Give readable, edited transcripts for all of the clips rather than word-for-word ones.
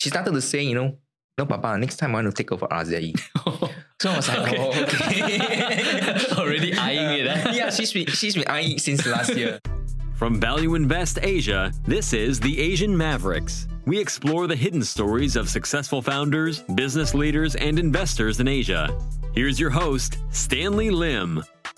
she started to say, no, Papa, next time I want to take over RZE. So I was like, okay. Already eyeing it. Yeah, she's been eyeing it since last year. From Value Invest Asia, this is The Asian Mavericks. We explore the hidden stories of successful founders, business leaders, and investors in Asia. Here's your host, Stanley Lim.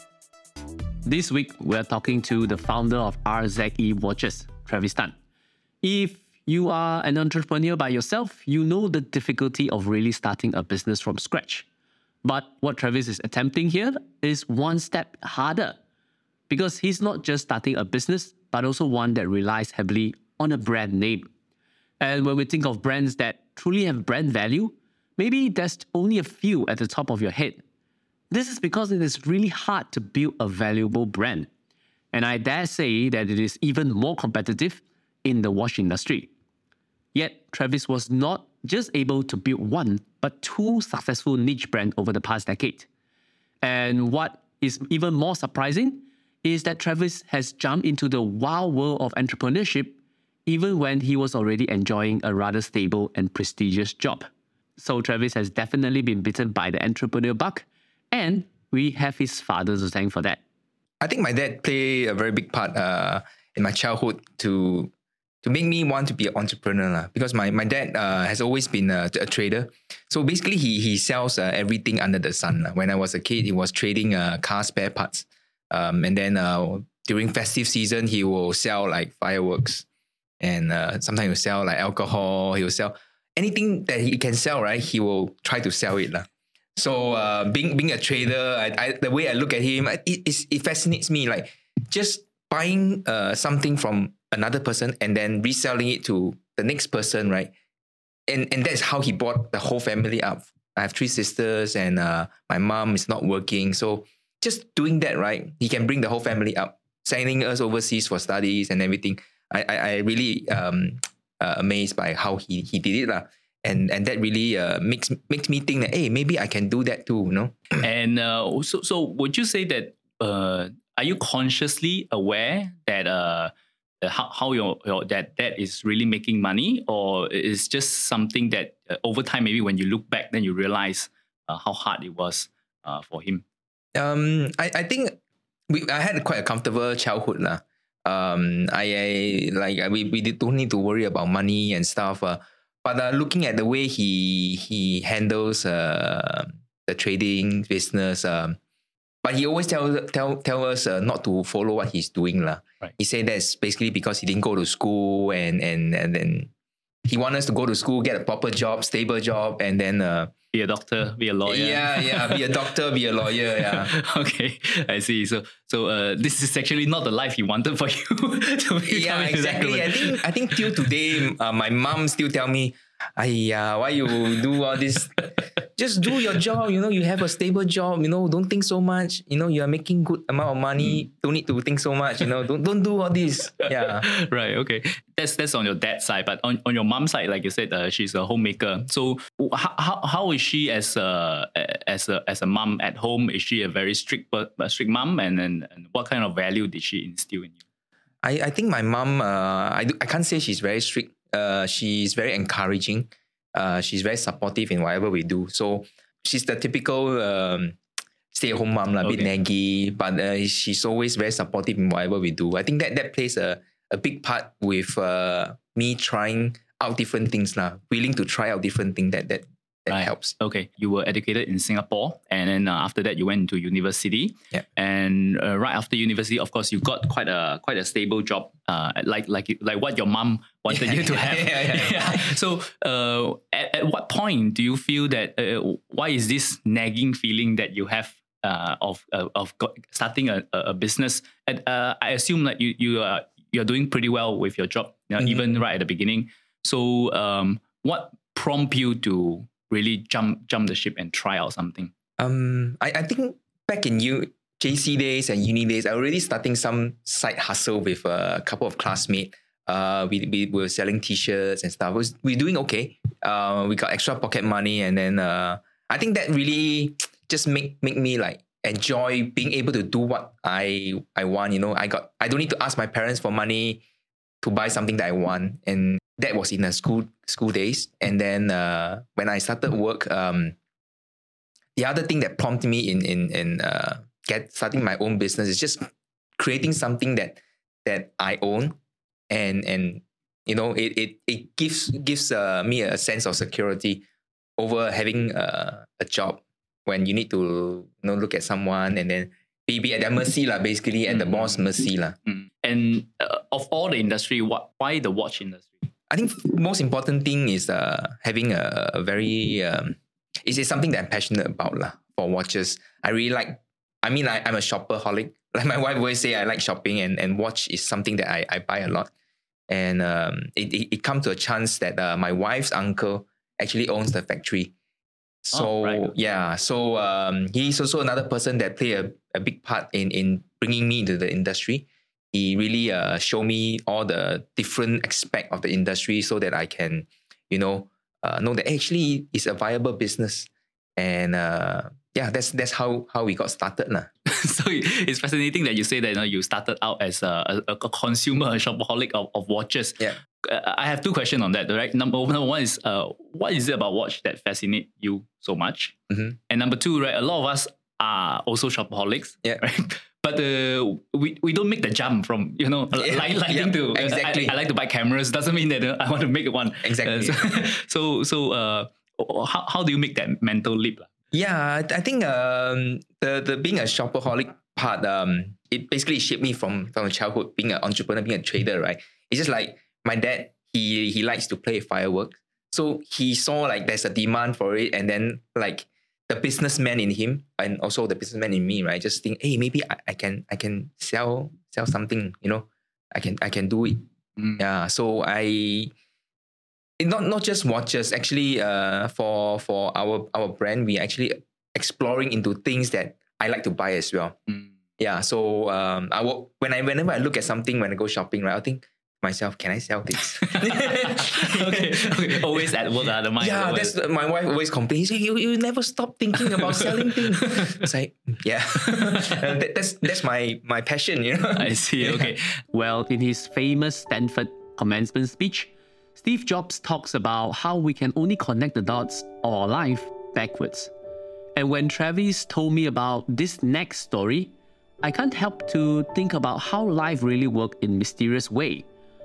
This week, we're talking to the founder of RZE Watches, Travis Tan. If you are an entrepreneur by yourself, you know the difficulty of really starting a business from scratch. But what Travis is attempting here is one step harder, because he's not just starting a business, but also one that relies heavily on a brand name. And when we think of brands that truly have brand value, maybe there's only a few at the top of your head. This is because it is really hard to build a valuable brand. And I dare say that it is even more competitive in the watch industry. Yet, Travis was not just able to build one, but two successful niche brands over the past decade. And what is even more surprising is that Travis has jumped into the wild world of entrepreneurship even when he was already enjoying a rather stable and prestigious job. So Travis has definitely been bitten by the entrepreneur bug, and we have his father to thank for that. I think my dad played a very big part in my childhood to make me want to be an entrepreneur. Because my dad has always been a trader. So basically, he sells everything under the sun. When I was a kid, he was trading car spare parts. And then during festive season, he will sell like fireworks. And sometimes he'll sell like alcohol. He will sell anything that he can sell, right? He will try to sell it. So being a trader, the way I look at him, it fascinates me. Like just buying something from another person and then reselling it to the next person, right? And that's how he brought the whole family up. I have 3 sisters and my mom is not working. So just doing that, right? He can bring the whole family up, sending us overseas for studies and everything. I really amazed by how he did it. And that really makes me think that, hey, maybe I can do that too, And so would you say that, are you consciously aware that how your dad is really making money, or is just something that over time, maybe when you look back, then you realize how hard it was for him? I think I had quite a comfortable childhood. We don't need to worry about money and stuff. But looking at the way he handles the trading business, but he always tell us not to follow what he's doing. Right. He said that's basically because he didn't go to school and then he wants us to go to school, get a proper job, stable job, and then be a doctor, be a lawyer. Yeah, be a doctor, be a lawyer. Yeah. Okay, I see. So this is actually not the life he wanted for you to become. Yeah, exactly. I think till today, my mom still tell me, why you do all this? Just do your job. You have a stable job. Don't think so much. You are making good amount of money. Don't need to think so much. Don't do all this. Yeah. Right. Okay. That's on your dad's side, but on your mom's side, like you said, she's a homemaker. So how is she as a mom at home? Is she a very strict mom? And what kind of value did she instill in you? I think my mom. I can't say she's very strict. She's very encouraging. She's very supportive in whatever we do. So she's the typical stay-at-home mom, a bit naggy, but she's always very supportive in whatever we do. I think that plays a big part with me trying out different things, willing to try out different things that right. helps. Okay, you were educated in Singapore, and then after that you went into university. Yeah. And right after university, of course, you got quite a stable job, like what your mom wanted you to have. Yeah. So at what point do you feel that why is this nagging feeling that you have of starting a business? And I assume that you're doing pretty well with your job, even right at the beginning. So what prompted you to really jump the ship and try out something? I think back in JC days and uni days, I already starting some side hustle with a couple of classmates. We were selling t-shirts and stuff. We're doing okay. We got extra pocket money, and then I think that really just make me like enjoy being able to do what I want. I don't need to ask my parents for money to buy something that I want, and that was in the school days. And then when I started work, the other thing that prompted me in starting my own business is just creating something that I own, and it gives me a sense of security over having a job when you need to look at someone and then be at their mercy lah, basically at the boss mercy lah. And of all the industry, why the watch industry? I think most important thing is having a very it's something that I'm passionate about lah, for watches. I really like. I mean, I'm a shopaholic. Like my wife always say, I like shopping, and watch is something that I buy a lot. And it come to a chance that my wife's uncle actually owns the factory. So he's also another person that play a big part in bringing me into the industry. He really showed me all the different aspects of the industry so that I can, know that actually it's a viable business. And that's how we got started lah. So it's fascinating that you say that you started out as a consumer, a shopaholic of watches. Yeah. I have two questions on that, right? Number one is, what is it about watch that fascinates you so much? Mm-hmm. And number two, right, a lot of us are also shopaholics, right? But we don't make the jump from, liking to, exactly. I like to buy cameras. Doesn't mean that I want to make one. Exactly. So how do you make that mental leap? Yeah, I think the being a shopaholic part, it basically shaped me from childhood, being an entrepreneur, being a trader, right? It's just like my dad, he likes to play fireworks. So he saw like there's a demand for it, and then like the businessman in him and also the businessman in me, right? Just think, hey, maybe I can sell something, I can do it. Yeah. So not just watches, actually for our brand, we actually exploring into things that I like to buy as well. Yeah. So whenever I look at something, when I go shopping, right, I think myself, can I sell this? okay. Always at work, the mind. Yeah, that's my wife always complains. You never stop thinking about selling things. It's like, yeah, that's my passion, I see. Okay. Well, in his famous Stanford commencement speech, Steve Jobs talks about how we can only connect the dots of our life backwards. And when Travis told me about this next story, I can't help to think about how life really worked in mysterious way.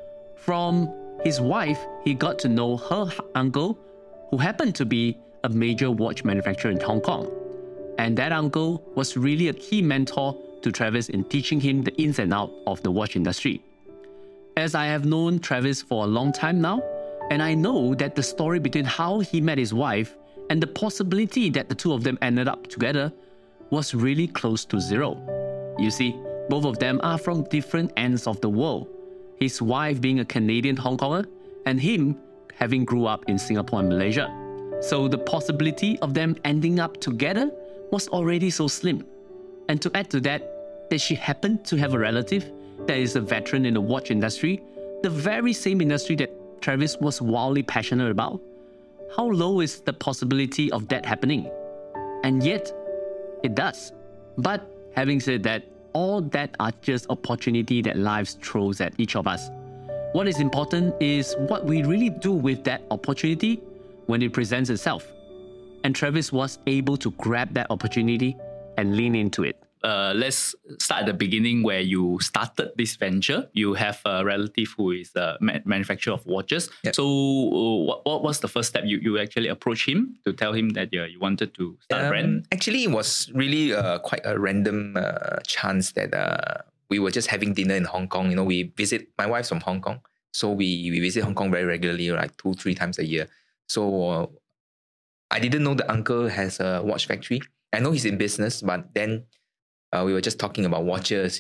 From his wife, he got to know her uncle, who happened to be a major watch manufacturer in Hong Kong. And that uncle was really a key mentor to Travis in teaching him the ins and outs of the watch industry. As I have known Travis for a long time now, and I know that the story between how he met his wife and the possibility that the two of them ended up together was really close to zero. You see, both of them are from different ends of the world. His wife being a Canadian Hong Konger, and him having grew up in Singapore and Malaysia. So the possibility of them ending up together was already so slim. And to add to that she happened to have a relative that is a veteran in the watch industry, the very same industry that Travis was wildly passionate about. How low is the possibility of that happening? And yet, it does. But having said that, all that are just opportunity that life throws at each of us. What is important is what we really do with that opportunity when it presents itself. And Travis was able to grab that opportunity and lean into it. Let's start at the beginning where you started this venture. You have a relative who is a manufacturer of watches. Yep. So what was the first step? You actually approached him to tell him that you wanted to start a brand? Actually, it was really quite a random chance that we were just having dinner in Hong Kong. We visit, my wife's from Hong Kong. So we visit Hong Kong very regularly, like 2-3 times a year. So I didn't know the uncle has a watch factory. I know he's in business, but then we were just talking about watches,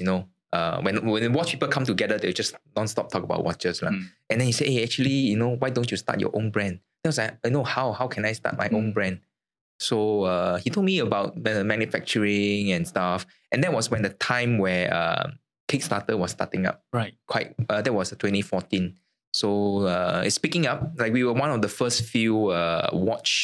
when watch people come together, they just non-stop talk about watches. And then he said, hey, actually, why don't you start your own brand? I was like, how can I start my own brand? So he told me about the manufacturing and stuff. And that was when the time where Kickstarter was starting up. Right. That was 2014. So it's picking up. Like we were one of the first few watch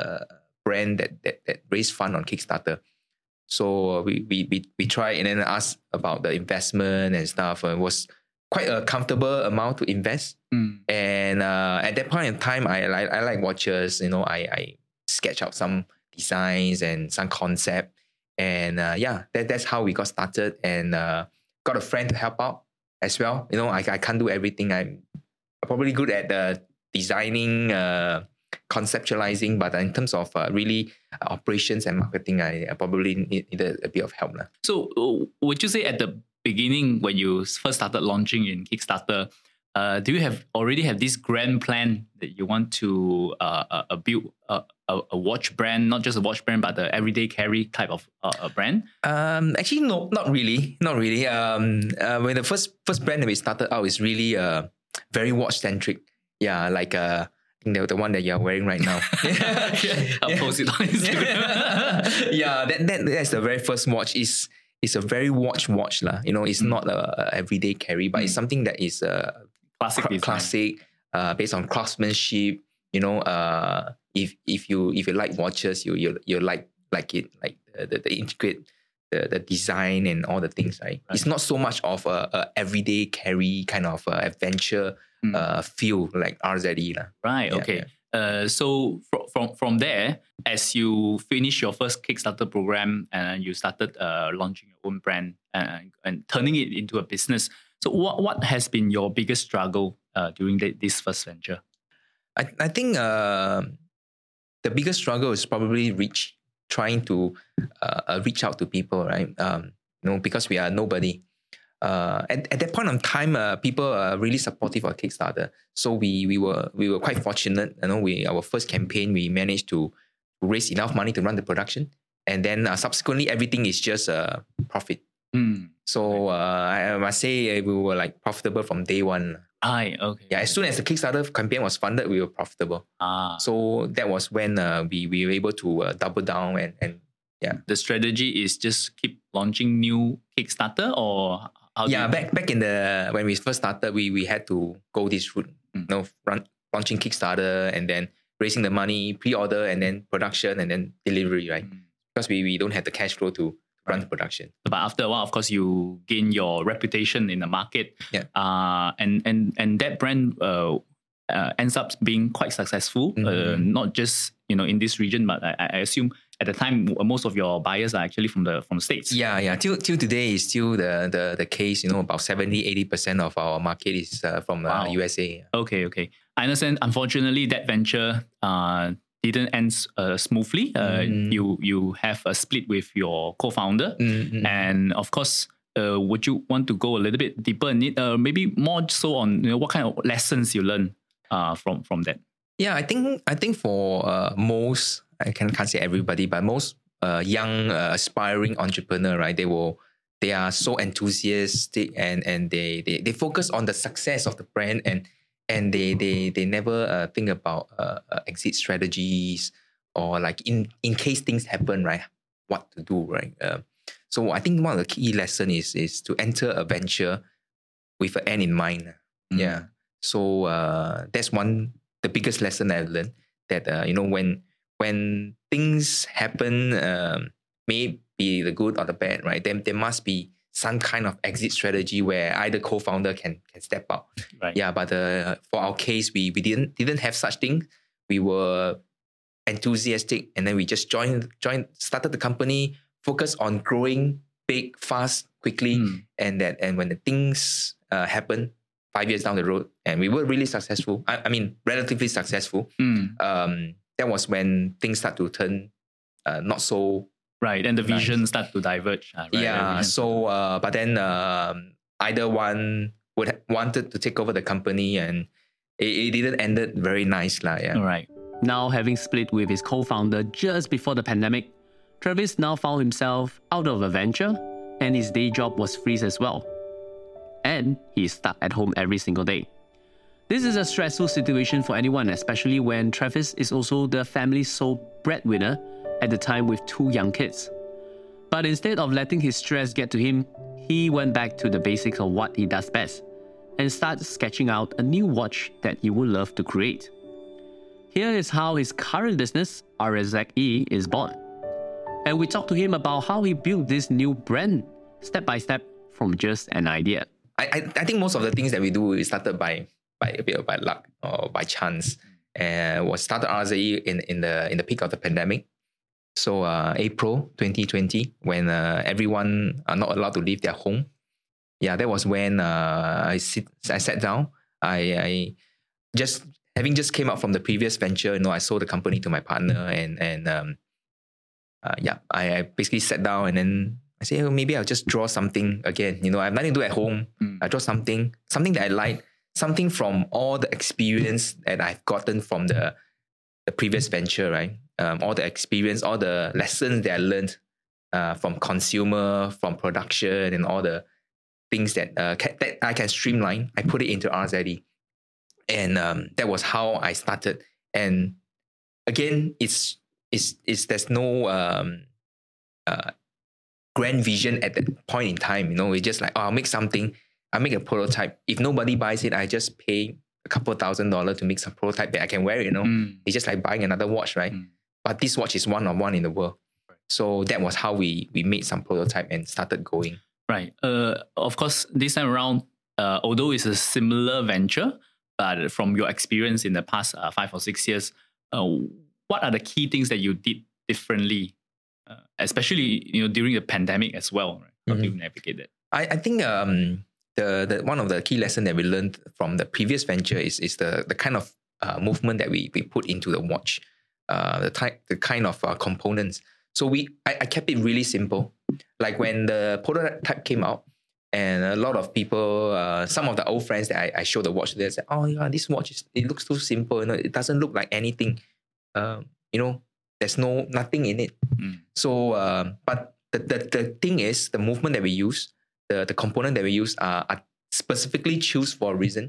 brand that raised fund on Kickstarter. So we tried and then asked about the investment and stuff. It was quite a comfortable amount to invest. And at that point in time, I like watches. I sketch out some designs and some concept. And that's how we got started, and got a friend to help out as well. I can't do everything. I'm probably good at designing, conceptualizing, but in terms of really operations and marketing, I probably needed a bit of help. So would you say at the beginning, when you first started launching in Kickstarter, do you already have this grand plan that you want to build a watch brand, not just a watch brand, but the everyday carry type of a brand? Actually, no, not really. When the first brand that we started out is really very watch centric. Yeah, like the one that you're wearing right now. I'll post it on Instagram. Yeah, that's the very first watch. It's a very watch lah. It's not a everyday carry, but it's something that is classic, based on craftsmanship. If you like watches, you like it, like the integrate the design and all the things, right? It's not so much of a everyday carry kind of adventure feel like RZE lah. Right. Okay. So from there, as you finish your first Kickstarter program and you started launching your own brand and turning it into a business, so what has been your biggest struggle during this first venture? I think the biggest struggle is probably trying to reach out to people, right? Because we are nobody. At that point in time, people are really supportive of Kickstarter. So we were quite fortunate. Our first campaign, we managed to raise enough money to run the production, and then subsequently everything is just profit. So I must say we were like profitable from day one. Okay. Yeah, as soon as the Kickstarter campaign was funded, we were profitable. So that was when we were able to double down and yeah. The strategy is just keep launching new Kickstarter, or how? Yeah, back in when we first started, we had to go this route. Launching Kickstarter and then raising the money, pre-order and then production and then delivery, right? Because we don't have the cash flow to run the production. But after a while, of course, you gain your reputation in the market. Yeah. And that brand ends up being quite successful, not just in this region, but I assume at the time most of your buyers are actually from the States. Yeah. Till today is still the case. About 70-80% of our market is from USA. Okay. I understand. Unfortunately, that venture didn't end smoothly. You have a split with your co-founder, and of course, would you want to go a little bit deeper in it? Maybe more so on what kind of lessons you learn from that. Yeah, I think for most, I can't say everybody, but most young aspiring entrepreneur, right? They are so enthusiastic and they focus on the success of the brand and they never think about exit strategies or like in case things happen, right? What to do, right? So I think one of the key lessons is to enter a venture with an end in mind. Yeah. So that's the biggest lesson I've learned, that when things happen, may be the good or the bad, right? Then there must be some kind of exit strategy where either co-founder can step out. Right. Yeah, but for our case, we didn't have such thing. We were enthusiastic, and then we just started the company, focused on growing big, fast, quickly, and when the things happen 5 years down the road, and we were really successful. I mean, relatively successful. That was when things start to turn not so right, and the vision start to diverge. Right? Yeah. So, but then either one wanted to take over the company, and it didn't ended very nice, lah. Yeah. All right. Now, having split with his co-founder just before the pandemic, Travis now found himself out of a venture, and his day job was freeze as well. And he's stuck at home every single day. This is a stressful situation for anyone, especially when Travis is also the family's sole breadwinner at the time with 2 young kids. But instead of letting his stress get to him, he went back to the basics of what he does best and started sketching out a new watch that he would love to create. Here is how his current business, RZE, is born. And we talked to him about how he built this new brand step by step from just an idea. I think most of the things that we do is started by a bit of by luck or by chance. And was started RZE in the peak of the pandemic. So April 2020, when everyone are not allowed to leave their home. Yeah, that was when I sat down. I just came out from the previous venture. I sold the company to my partner, and I basically sat down and then I said, maybe I'll just draw something again. I have nothing to do at home. I draw something that I like, something from all the experience that I've gotten from the previous venture, right? All the experience, all the lessons that I learned from consumer, from production, and all the things that that I can streamline. I put it into RZE, and that was how I started. And again, there's no grand vision at that point in time. It's just like, I'll make something. I make a prototype. If nobody buys it, I just pay a couple $1,000s to make some prototype that I can wear. It's just like buying another watch, right? But this watch is one of one in the world. So that was how we made some prototype and started going. Right. Of course, this time around, although it's a similar venture, but from your experience in the past 5 or 6 years, what are the key things that you did differently, especially during the pandemic as well? Right? How do you navigate that? I think the one of the key lessons that we learned from the previous venture is the kind of movement that we put into the watch, the kind of components. So I kept it really simple. Like when the prototype came out, and a lot of people, some of the old friends that I showed the watch to, they said, "Oh yeah, this watch it looks too simple. It doesn't look like anything. There's nothing in it." So, but the thing is, the movement that we use, the component that we use are specifically chosen for a reason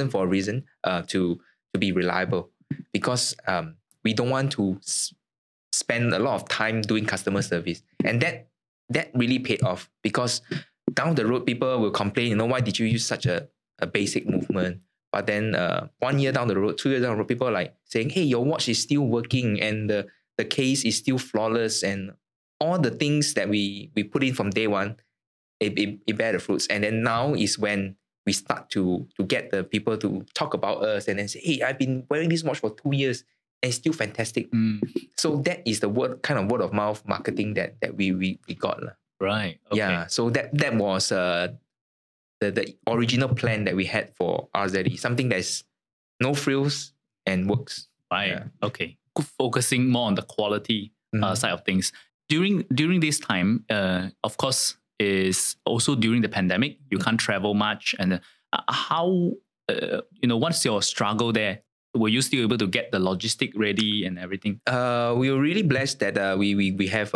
to be reliable, because we don't want to spend a lot of time doing customer service, and that really paid off, because down the road people will complain, why did you use such a basic movement? But then 1 year down the road, 2 years down the road, people are like saying, hey, your watch is still working and the case is still flawless, and all the things that we put in from day one, it bear the fruits. And then now is when we start to get the people to talk about us and then say, hey, I've been wearing this watch for 2 years and it's still fantastic. So that is the word of mouth marketing that we got. Right. Okay. Yeah. So that was the original plan that we had for RZE, something that's no frills and works. Right. Yeah. Okay. Focusing more on the quality side of things. During this time, of course, is also during the pandemic. You can't travel much, and how what's your struggle there? Were you still able to get the logistic ready and everything? We were really blessed that we have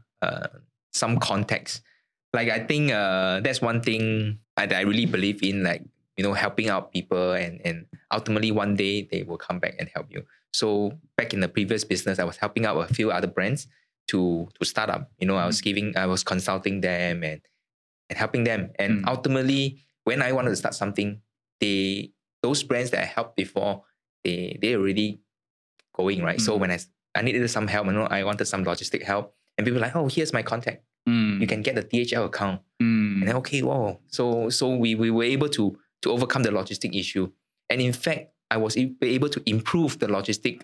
some contacts. Like I think that's one thing that I really believe in, like helping out people, and ultimately one day they will come back and help you. So back in the previous business, I was helping out a few other brands to start up. I was consulting them and helping them. And ultimately, when I wanted to start something, those brands that I helped before, they already going, right? So when I needed some help, I wanted some logistic help, and people were like, oh, here's my contact. You can get the DHL account. And then, okay, wow. So we were able to overcome the logistic issue. And in fact, I was able to improve the logistic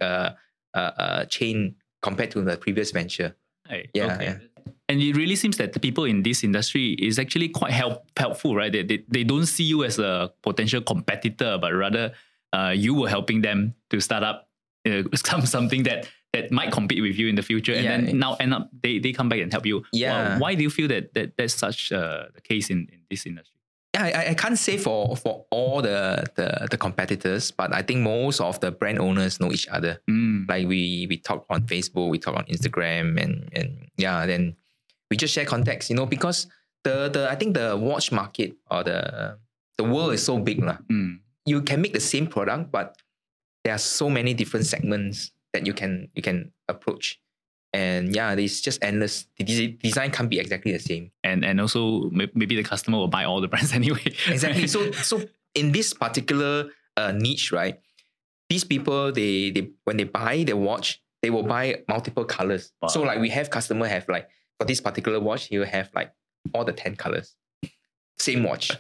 chain compared to the previous venture. Right. Yeah, okay. yeah. And it really seems that the people in this industry is actually quite helpful, right? They don't see you as a potential competitor, but rather you were helping them to start up something that might compete with you in the future. And then now end up they come back and help you. Yeah. Why do you feel that that's such the case in this industry? Yeah, I can't say for all the competitors, but I think most of the brand owners know each other. Like we talk on Facebook, we talk on Instagram, and then we just share contacts, because I think the watch market or the world is so big. You can make the same product, but there are so many different segments that you can approach. And it's just endless. The design can't be exactly the same. And also maybe the customer will buy all the brands anyway. Exactly. So in this particular niche, right? These people, they when they buy the watch, they will buy multiple colors. Wow. So like we have customer have like, for this particular watch, he will have like all the 10 colors. Same watch.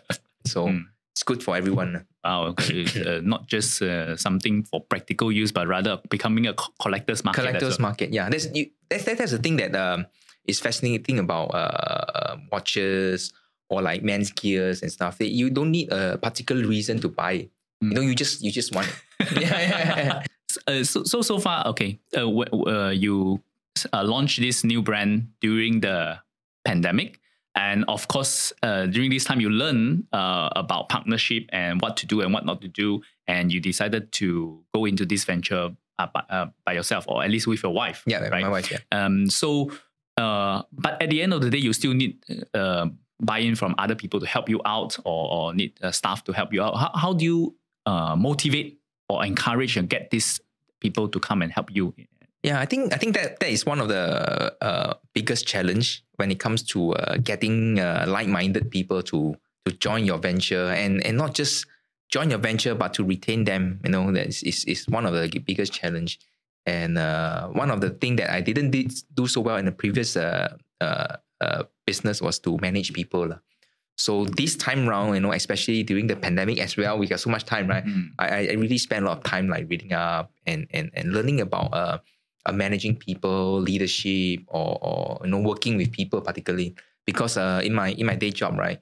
So it's good for everyone. Wow, okay. Not just something for practical use, but rather becoming a collector's market. Collector's market, yeah. That's the thing that is fascinating about watches or like men's gears and stuff. You don't need a particular reason to buy it. You just want it. yeah. So far, okay. You launched this new brand during the pandemic. And of course, during this time, you learn about partnership and what to do and what not to do. And you decided to go into this venture by yourself, or at least with your wife. Yeah, right? My wife, yeah. But at the end of the day, you still need buy-in from other people to help you out, or need staff to help you out. How do you motivate or encourage and get these people to come and help you? Yeah, I think that is one of the biggest challenge when it comes to getting like-minded people to join your venture, and not just join your venture, but to retain them. That is one of the biggest challenge. And one of the things that I didn't do so well in the previous business was to manage people. So this time round, especially during the pandemic as well, we got so much time, right? I really spent a lot of time like reading up and learning about managing people, leadership, or working with people particularly, because in my day job, right,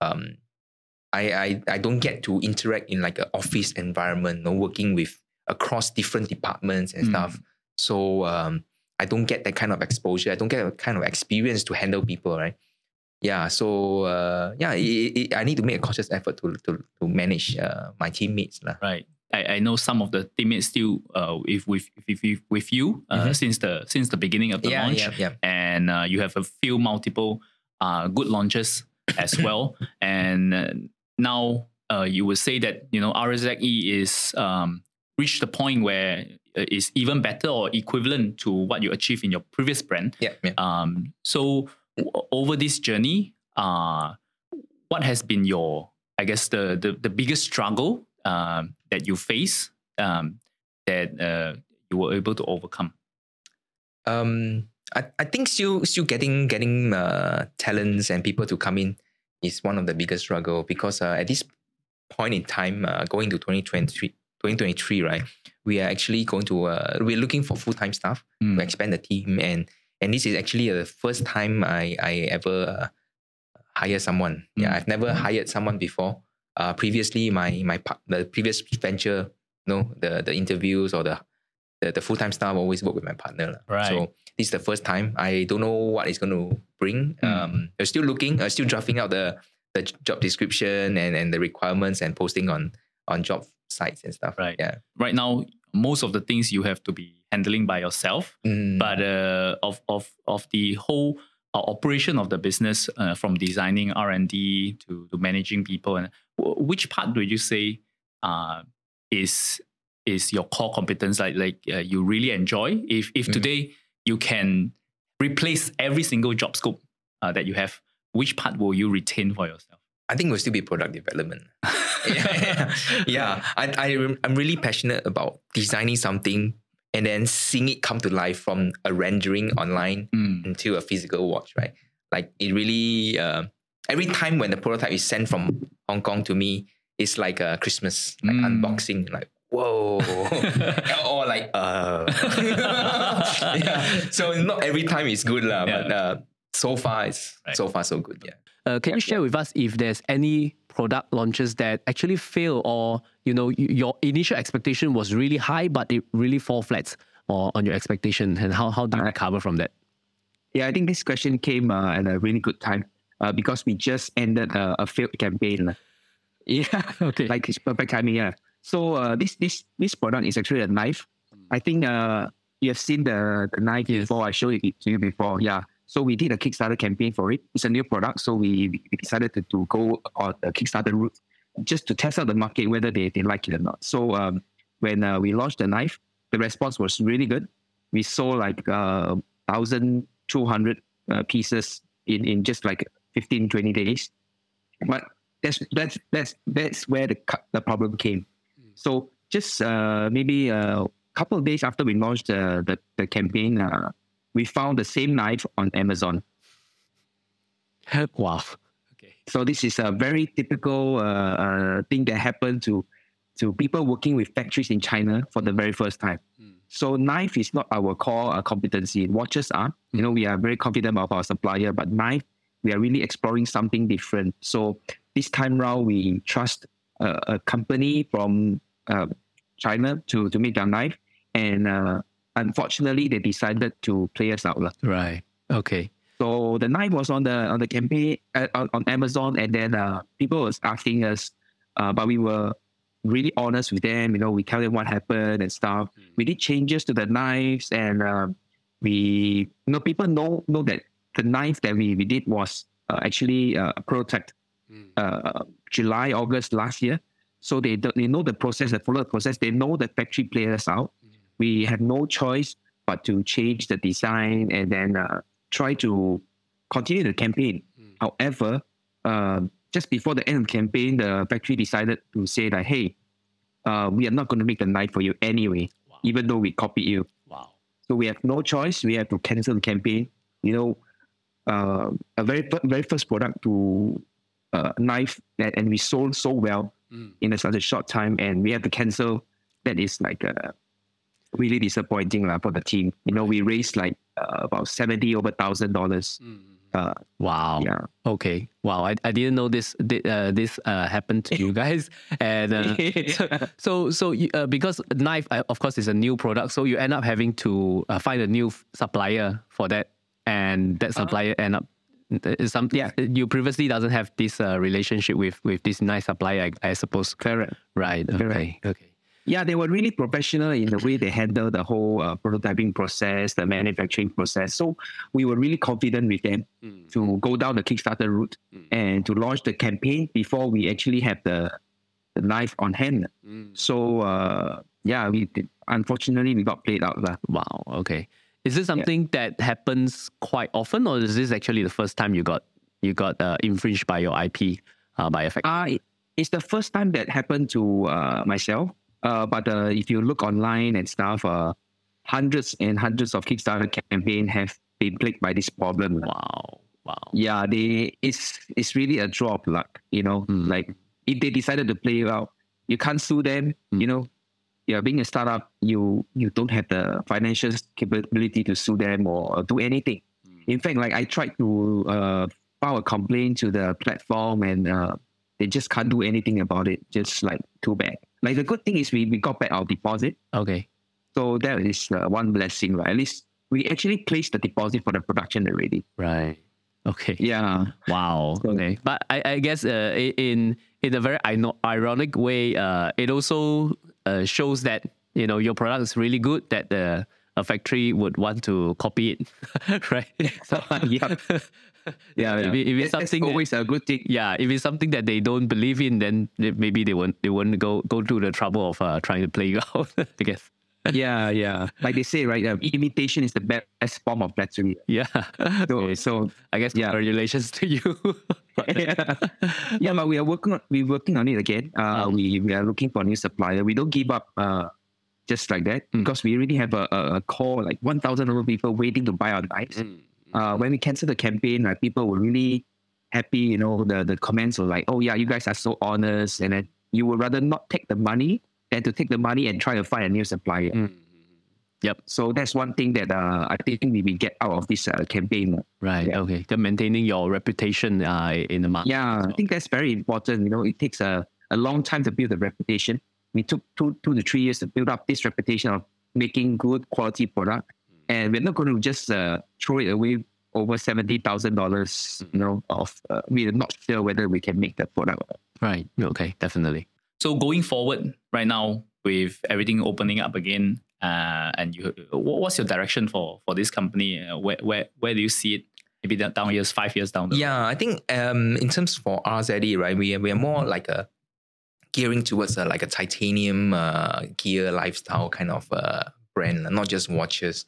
I don't get to interact in like an office environment, working with across different departments and stuff. So I don't get that kind of exposure. I don't get a kind of experience to handle people, right? Yeah. So I need to make a conscious effort to manage my teammates, Right. I know some of the teammates still with you since the beginning of the launch, and you have a few multiple good launches as well. And now you would say that RZE is reached the point where it's even better or equivalent to what you achieved in your previous brand. So over this journey, what has been your, I guess, the biggest struggle that you face that you were able to overcome? I think still getting talents and people to come in is one of the biggest struggle, because at this point in time, going to 2023, right, we are actually going to we're looking for full-time staff to expand the team, and this is actually the first time I ever hire someone. I've never hired someone before. Previously, the previous venture, the interviews or the full-time staff always work with my partner. Right. So this is the first time. I don't know what it's going to bring. We're still looking, still drafting out the job description and the requirements and posting on job sites and stuff. Right. Yeah. Right now, most of the things you have to be handling by yourself. But of the whole operation of the business, from designing R&D to managing people, and which part do you say is your core competence? Like you really enjoy? If today you can replace every single job scope that you have, which part will you retain for yourself? I think it will still be product development. I'm really passionate about designing something and then seeing it come to life from a rendering online into a physical watch, right? Like it really, every time when the prototype is sent from Hong Kong to me, it's like a Christmas unboxing, like, whoa, or like, So not every time is good, but so far it's so good, Can you share with us if there's any product launches that actually fail, or your initial expectation was really high but it really fall flat on your expectation, and how do you recover from that? Yeah, I think this question came at a really good time because we just ended a failed campaign. Yeah, okay, like it's perfect timing. Yeah, so this product is actually a knife. I think you have seen the knife before. I showed it to you before. Yeah. So we did a Kickstarter campaign for it. It's a new product, so we decided to go on the Kickstarter route just to test out the market, whether they like it or not. So when we launched the knife, the response was really good. We sold like 1,200 pieces in just like 15, 20 days. But that's where the problem came. So just maybe a couple of days after we launched the campaign, we found the same knife on Amazon. Wow. Okay. So this is a very typical thing that happened to people working with factories in China for the very first time. So knife is not our core competency. Watches are. We are very confident of our supplier, but knife, we are really exploring something different. So this time round, we trust a company from China to make their knife. And unfortunately, they decided to play us out. Right. Okay. So the knife was on the campaign on Amazon, and then people was asking us, but we were really honest with them. We tell them what happened and stuff. We did changes to the knives, and we people know that the knife that we did was actually a prototype July, August last year. So they know the process, they follow the process. They know the factory played us out. We had no choice but to change the design and then try to continue the campaign. However, just before the end of the campaign, the factory decided to say that, hey, we are not going to make the knife for you anyway, even though we copied you. Wow. So we have no choice. We have to cancel the campaign. A very first product to knife and we sold so well in such a short time, and we have to cancel. That is like really disappointing for the team. We raised like about $70,000. Wow. Yeah. Okay. Wow. I didn't know this happened to you guys. And so because knife, of course, is a new product, so you end up having to find a new supplier for that, and that supplier end up you previously doesn't have this relationship with this nice supplier, I suppose. Correct. Right. Okay. Okay. Yeah, they were really professional in the way they handled the whole prototyping process, the manufacturing process. So we were really confident with them to go down the Kickstarter route and to launch the campaign before we actually have the knife on hand. So we did. Unfortunately, we got played out. Wow. Okay. Is this something that happens quite often, or is this actually the first time you got infringed by your IP by a factory? It's the first time that happened to myself. But if you look online and stuff, hundreds and hundreds of Kickstarter campaigns have been plagued by this problem. Wow. Yeah, it's really a draw of luck. Like if they decided to play you out, you can't sue them. Being a startup, you don't have the financial capability to sue them or do anything. In fact, like I tried to file a complaint to the platform, and they just can't do anything about it. Just like too bad. Like the good thing is we got back our deposit. Okay. So that is one blessing, right? At least we actually placed the deposit for the production already. Right. Okay. Yeah. Wow. Okay. But I guess in a very ironic way, it also shows that your product is really good, that a factory would want to copy it, right? So, yeah. If it's something that's always a good thing. Yeah, if it's something that they don't believe in, then maybe they won't go through the trouble of trying to play you out, I guess. Yeah. Like they say, right? Imitation is the best form of flattery. Yeah. So I guess congratulations to you. Yeah, but we're working on it again. We are looking for a new supplier. We don't give up just like that because we already have a core like 1,000 over people waiting to buy our knives. When we cancel the campaign, people were really happy. The comments were like, "Oh yeah, you guys are so honest," and then you would rather not take the money than to take the money and try to find a new supplier. Yep. So that's one thing that I think we get out of this campaign. Right. Yeah. Okay. Then maintaining your reputation in the market. Yeah, I think that's very important. It takes a long time to build a reputation. We took 2 to 3 years to build up this reputation of making good quality product, and we're not going to just throw it away over $70,000. We're not sure whether we can make that product. Right. Okay. Definitely. So going forward, right now with everything opening up again, and what's your direction for this company? Where do you see it? Maybe down years, 5 years down the road. Yeah, I think in terms for RZE, right, we are more like gearing towards like a titanium gear lifestyle kind of brand, not just watches.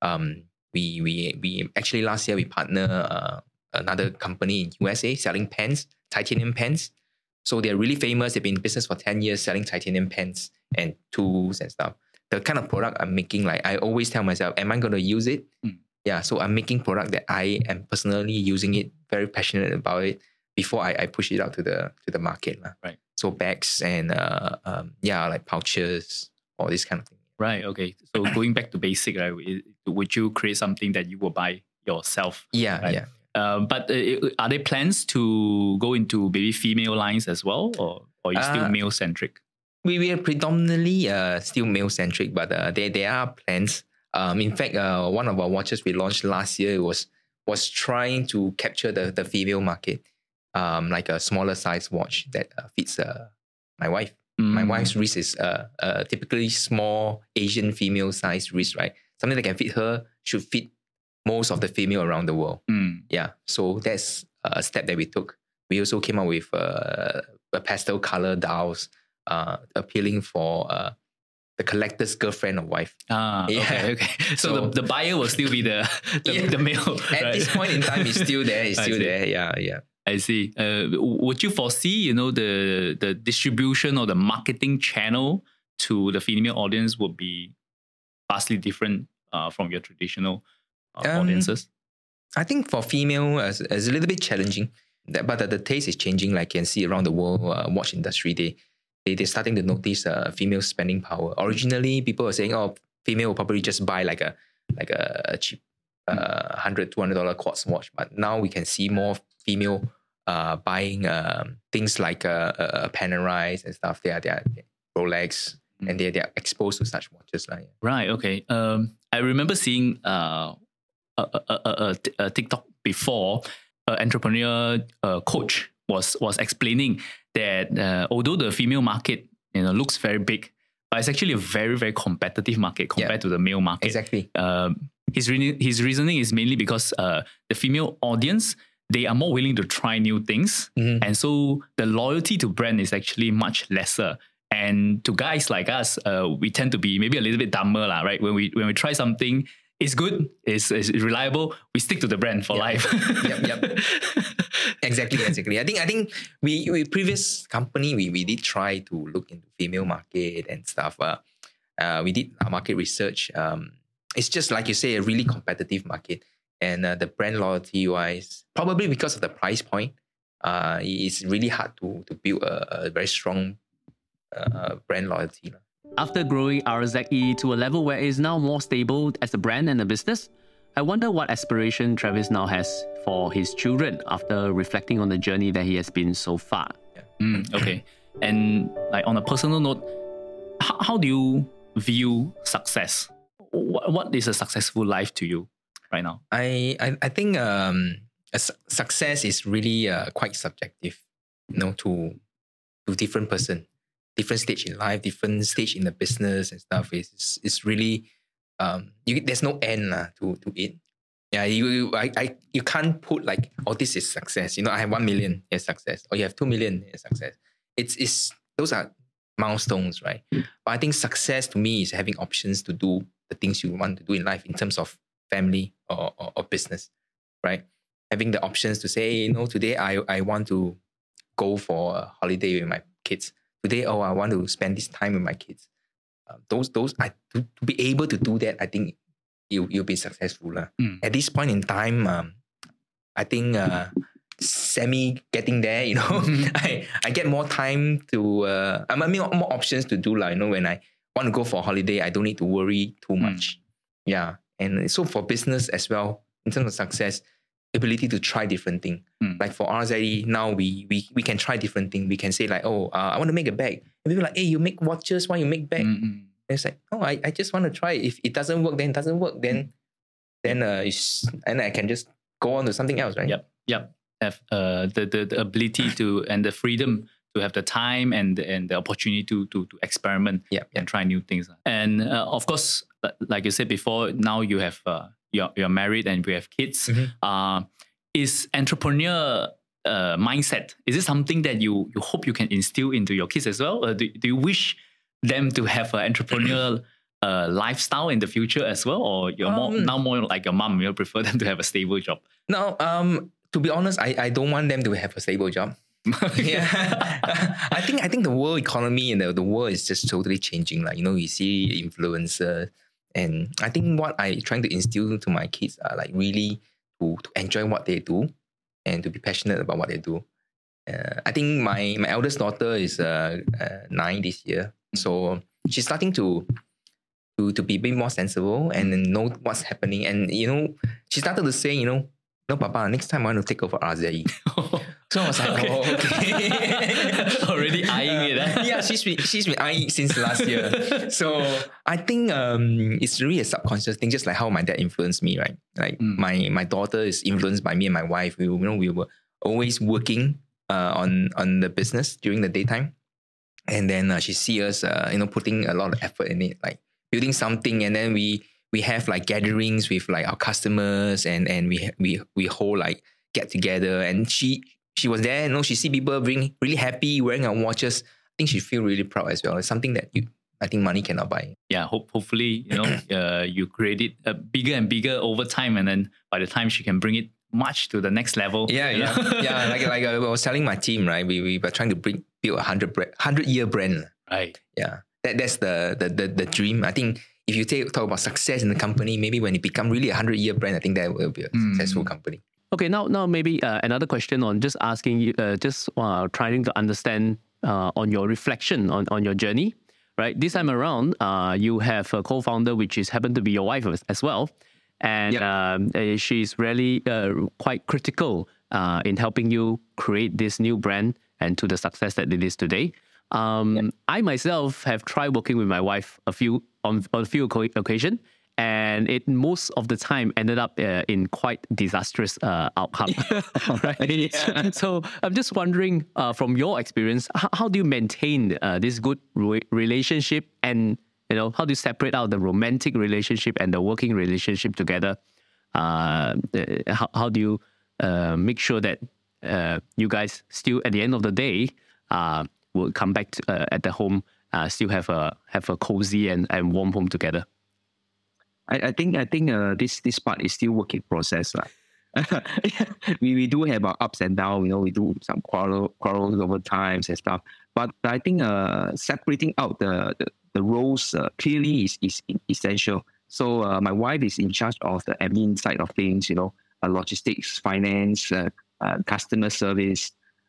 We actually last year we partnered another company in USA selling pens, titanium pens. So they're really famous. They've been in business for 10 years selling titanium pens and tools and stuff. The kind of product I'm making, like I always tell myself, am I going to use it? Yeah, so I'm making product that I am personally using it, very passionate about it. before I push it out to the market. Right. So bags and like pouches, all this kind of thing. Right. Okay. So going back to basic, right? Would you create something that you will buy yourself? Yeah, right? yeah. But are there plans to go into maybe female lines as well, or are you still male centric? We are predominantly still male centric, but there are plans. In fact, one of our watches we launched last year was trying to capture the female market, like a smaller size watch that fits my wife. My wife's wrist is typically small Asian female size wrist, right? Something that can fit her should fit most of the female around the world. Yeah, so that's a step that we took. We also came up with a pastel color dials, appealing for the collector's girlfriend or wife. Okay. So the buyer will still be the male. At this point in time, it's still there. It's still there. Yeah. I see. Would you foresee, the distribution or the marketing channel to the female audience would be vastly different from your traditional audiences? I think for female, it's a little bit challenging, but the taste is changing. Like you can see around the world, watch industry, they're starting to notice female spending power. Originally, people were saying, "Oh, female will probably just buy like a cheap $100, $200 quartz watch." But now we can see more female buying things like Panerai and stuff. They are Rolex, and they are exposed to such watches. Right. Okay. I remember seeing a TikTok before. An entrepreneur coach was explaining that although the female market looks very big, but it's actually a very, very competitive market compared to the male market. Exactly. His reasoning is mainly because the female audience, they are more willing to try new things. And so the loyalty to brand is actually much lesser. And to guys like us, we tend to be maybe a little bit dumber, right? When we try something, it's good, it's reliable, we stick to the brand for life. Yep. Exactly. I think we previous company, we did try to look into female market and stuff. We did our market research. It's just like you say, a really competitive market. And the brand loyalty wise, probably because of the price point, it's really hard to build a very strong brand loyalty. After growing RZE to a level where it is now more stable as a brand and a business, I wonder what aspiration Travis now has for his children after reflecting on the journey that he has been so far. Okay. And like on a personal note, how do you view success? What is a successful life to you right now? I think success is really quite subjective, to different person, different stage in life, different stage in the business and stuff. It's really there's no end to it. Yeah, you can't put like, oh, this is success. I have 1 million, is success. Or you have 2 million, is success. It's those are milestones, right? But I think success to me is having options to do the things you want to do in life in terms of family or business, right? Having the options to say, today I want to go for a holiday with my kids. Today, I want to spend this time with my kids. To be able to do that, I think you'll be successful. At this point in time, I think semi getting there, I get more time to, more options to do. When I want to go for a holiday, I don't need to worry too much. Yeah. And so for business as well, in terms of success, ability to try different things. Like for RZE, now we can try different things. We can say like, I want to make a bag. And people are like, hey, you make watches, why you make bag? And it's like, I just want to try. If it doesn't work, then it doesn't work. Then and I can just go on to something else, right? Yep. Have the ability to and the freedom to have the time and the opportunity to experiment and try new things. And of course, like you said before, now you have you're married and we have kids. Is entrepreneur mindset, is it something that you hope you can instill into your kids as well? Do you wish them to have an entrepreneurial lifestyle in the future as well? Or you're more like your mom, you prefer them to have a stable job? No, to be honest, I don't want them to have a stable job. I think the world economy and the world is just totally changing. Like, you see influencers, and I think what I trying to instill to my kids are like really to enjoy what they do and to be passionate about what they do. I think my eldest daughter is 9 this year, so she's starting to be a bit more sensible and then know what's happening. And she started to say, no, Papa, next time I want to take over RZE. So I was like, okay. Already eyeing it. Yeah, she's been eyeing it since last year. So I think it's really a subconscious thing, just like how my dad influenced me, right? Like my daughter is influenced by me and my wife. We were always working on the business during the daytime, and then she see us putting a lot of effort in it, like building something, and then we have like gatherings with like our customers, and we hold like get together, and she was there. She see people being really happy wearing our watches. I think she feel really proud as well. It's something that I think money cannot buy. Yeah, hopefully you create it bigger and bigger over time, and then by the time she can bring it much to the next level. Yeah. Like I was telling my team, right? We were trying to build a 100-year brand. Right. Yeah. That's the dream. I think if you talk about success in the company, maybe when it become really a 100-year brand, I think that will be a successful company. Okay, now maybe another question on just asking you, trying to understand on your reflection on your journey, right? This time around, you have a co-founder, which is happened to be your wife as well. And she's really quite critical in helping you create this new brand and to the success that it is today. I myself have tried working with my wife on a few occasions, and it most of the time ended up in quite disastrous outcome. Right? Yeah. So I'm just wondering, from your experience, how do you maintain this good relationship, and how do you separate out the romantic relationship and the working relationship together? How do you make sure that you guys still, at the end of the day, will come back to, at the home, still have a cozy and warm home together? I think this part is still work in process. We do have our ups and downs. We do some quarrels over times and stuff. But I think separating out the roles clearly is essential. So my wife is in charge of the admin side of things. Logistics, finance, customer service.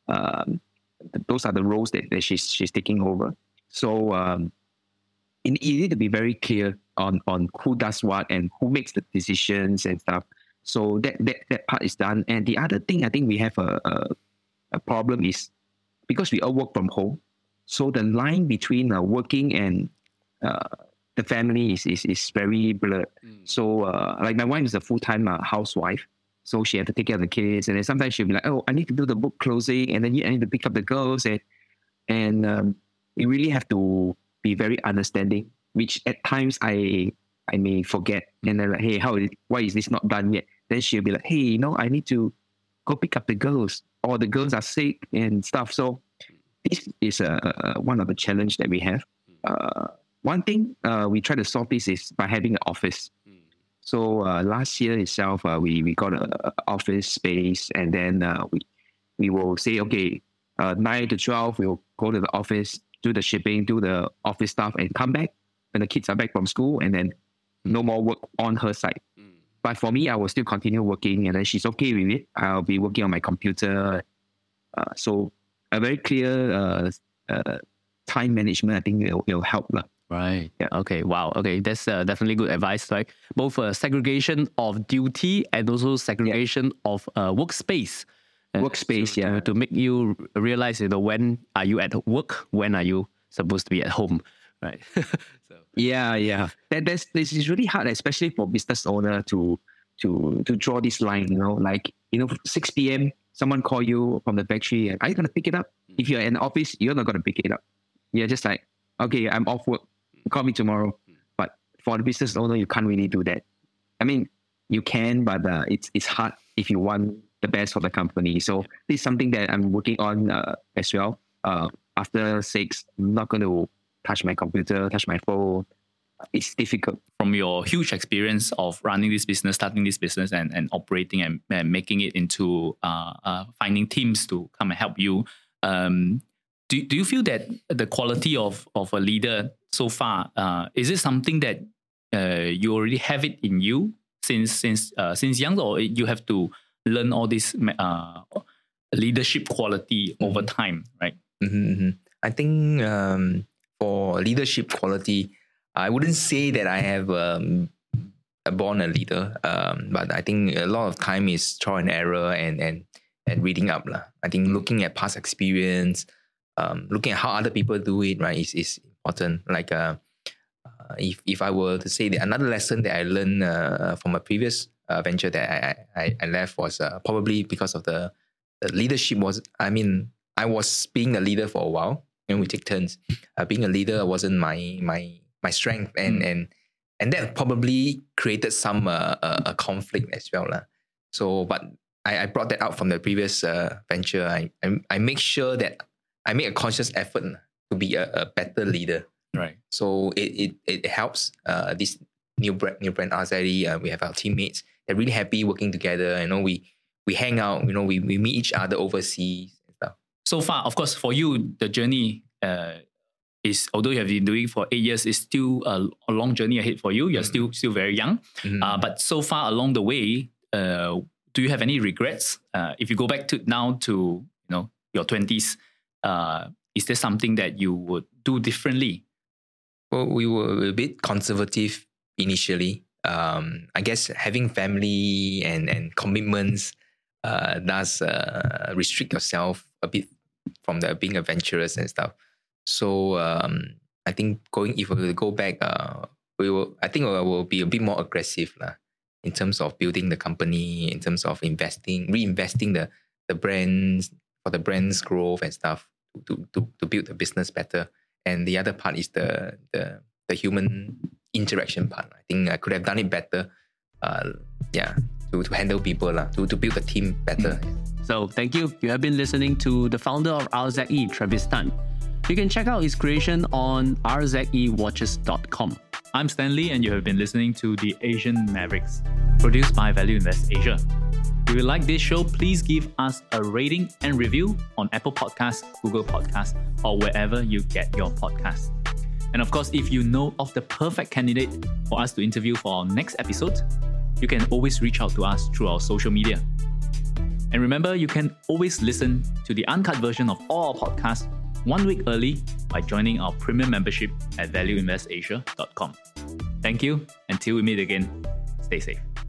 Those are the roles that she's taking over. So you need to be very clear on who does what and who makes the decisions and stuff. So that part is done. And the other thing I think we have a problem is because we all work from home. So the line between working and the family is very blurred. So like my wife is a full-time housewife. So she had to take care of the kids. And then sometimes she'll be like, oh, I need to do the book closing. And then I need to pick up the girls. And you really have to be very understanding, which at times I may forget. And then like, hey, why is this not done yet? Then she'll be like, hey, I need to go pick up the girls, or the girls are sick and stuff. So this is one of the challenge that we have. One thing we try to solve this is by having an office. So last year itself, we got an office space, and then we will say, okay, 9 to 12, we'll go to the office, do the shipping, do the office stuff, and come back when the kids are back from school, and then no more work on her side. But for me, I will still continue working, and then she's okay with it. I'll be working on my computer. So a very clear time management, I think will help. Right. Yeah. Okay. Wow. Okay. That's definitely good advice. Like both segregation of duty and also segregation of workspace. Workspace, to make you realize, when are you at work? When are you supposed to be at home? Right. Yeah. This is really hard, especially for business owner to draw this line. 6 p.m. someone call you from the factory, and are you gonna pick it up? If you're in the office, you're not gonna pick it up. You're just like, okay, I'm off work. Call me tomorrow. But for the business owner, you can't really do that. I mean, you can, but it's hard if you want the best for the company. So this is something that I'm working on as well. After 6, I'm not going to touch my computer, touch my phone. It's difficult. From your huge experience of running this business, starting this business, and operating and making it into finding teams to come and help you, do you feel that the quality of a leader so far, is it something that you already have it in you since young, or you have to learn all this leadership quality over time, right? I think for leadership quality, I wouldn't say that I have born a leader, but I think a lot of time is trial and error and reading up. I think looking at past experience, looking at how other people do it, right, is important. Like if I were to say that another lesson that I learned from a previous venture that I left was probably because of the leadership I was being a leader for a while, and we take turns. Being a leader wasn't my strength, and that probably created some a conflict as well. So, but I brought that out from the previous venture. I make sure that I make a conscious effort to be a better leader. Right. So it helps this new brand RZE. We have our teammates. They're really happy working together. We hang out. We meet each other overseas and stuff. So far, of course, for you, the journey is, although you have been doing for 8 years, is still a long journey ahead for you. You're still very young. But so far along the way, do you have any regrets? If you go back to your 20s, is there something that you would do differently? Well, we were a bit conservative initially. I guess having family and commitments does restrict yourself a bit from being adventurous and stuff. So I think if we go back, we will be a bit more aggressive in terms of building the company, in terms of reinvesting the brands for the brand's growth and stuff to build the business better. And the other part is the human interaction part. I think I could have done it better. To handle people, to build the team better. So thank you. You have been listening to the founder of RZE, Travis Tan. You can check out his creation on rzewatches.com. I'm Stanley, and you have been listening to The Asian Mavericks, produced by Value Invest Asia. If you like this show, please give us a rating and review on Apple Podcasts, Google Podcasts, or wherever you get your podcasts. And of course, if you know of the perfect candidate for us to interview for our next episode, you can always reach out to us through our social media. And remember, you can always listen to the uncut version of all our podcasts 1 week early by joining our premium membership at valueinvestasia.com. Thank you. Until we meet again, stay safe.